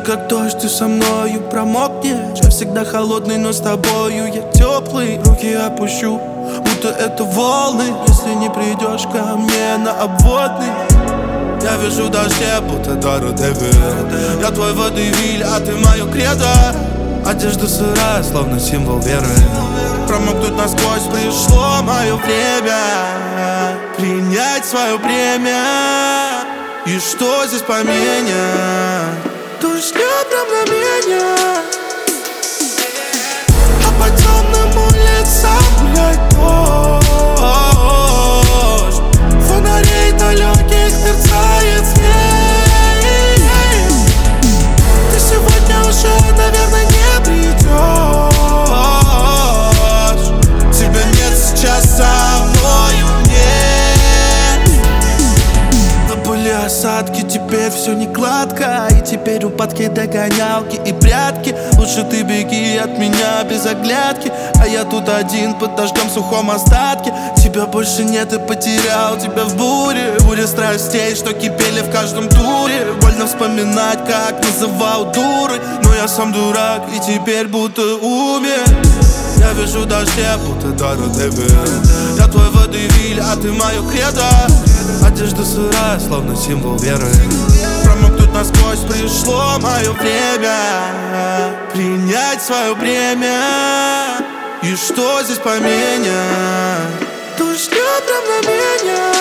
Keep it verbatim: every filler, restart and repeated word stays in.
как дождь, ты со мною промокнешь. Я всегда холодный, но с тобою я теплый. Руки опущу, будто это волны, если не придешь ко мне на обводный. Я вижу в дожде, будто Дора Девиль. Я твой водевиль, а ты мое кредо. Одежда сырая, словно символ веры. Промокнуть насквозь пришло мое время. Принять свое бремя. И что здесь поменя? Дождь не прям на меня. А по темным улицам гуляет дождь. Фонарей далеких мерцает свет. Ты сегодня уже, наверное, не придешь. Тебя нет сейчас со мною, нет. Но были осадки, теперь все не гладко. И теперь упадки, догонялки и прятки. Лучше ты беги от меня без оглядки. А я тут один под дождем в сухом остатке. Тебя больше нет и потерял тебя в буре. Буре страстей, что кипели в каждом туре. Больно вспоминать, как называл дурой. Но я сам дурак и теперь будто умер. Я вижу в дожде, будто Дора Девиль. Я твой водевиль, а ты мое кредо. Одежда сырая, словно символ веры. Промокнуть насквозь пришло мое время. Принять свое бремя. И что здесь поменя? Дождь не прям на меня.